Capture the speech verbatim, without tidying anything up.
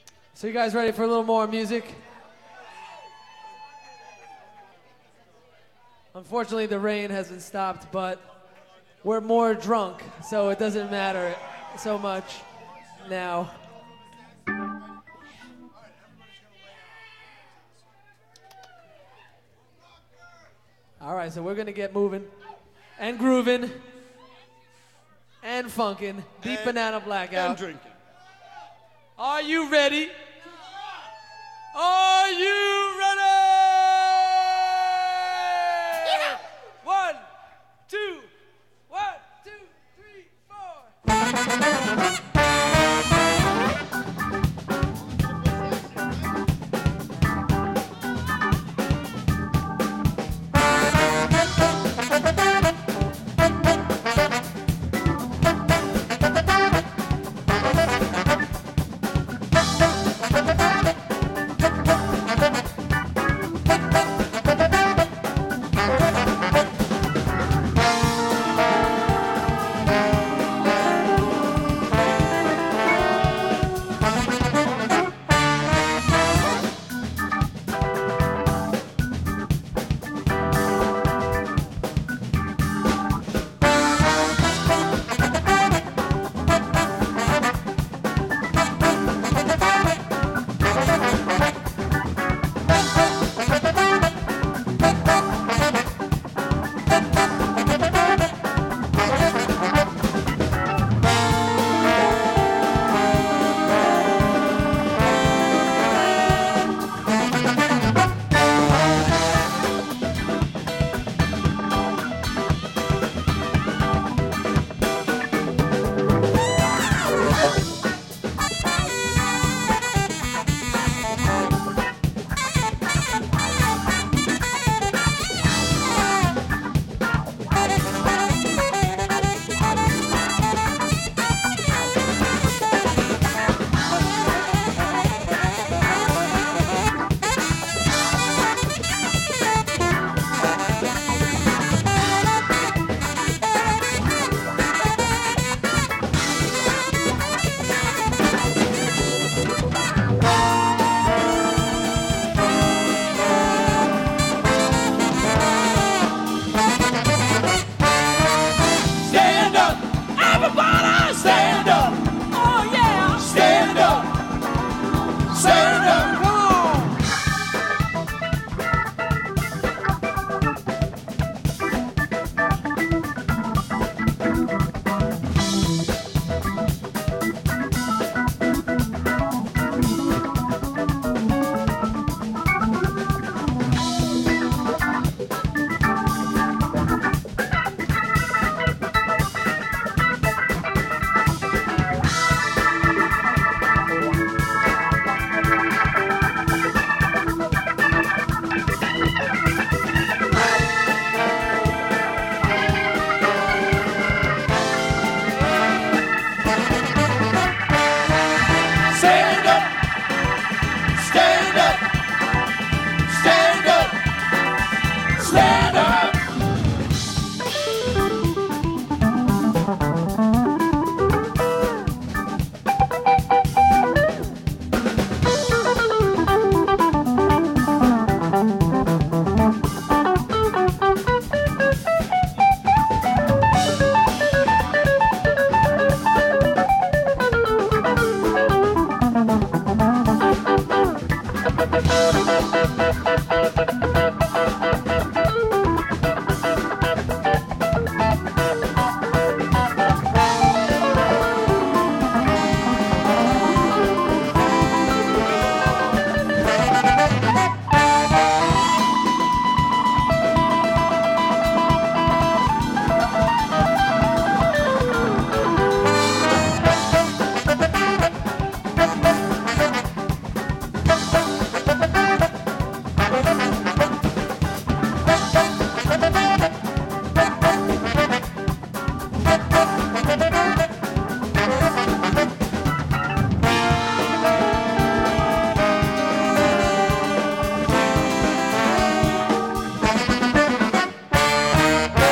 So you guys ready for a little more music? Unfortunately, the rain hasn't stopped, but we're more drunk, so it doesn't matter so much now. All right, so we're going to get moving and grooving and funkin'. Deep And- Banana Blackout. And drinking. Are you ready? Are you ready? Yeah. One, two, one, two, three, four.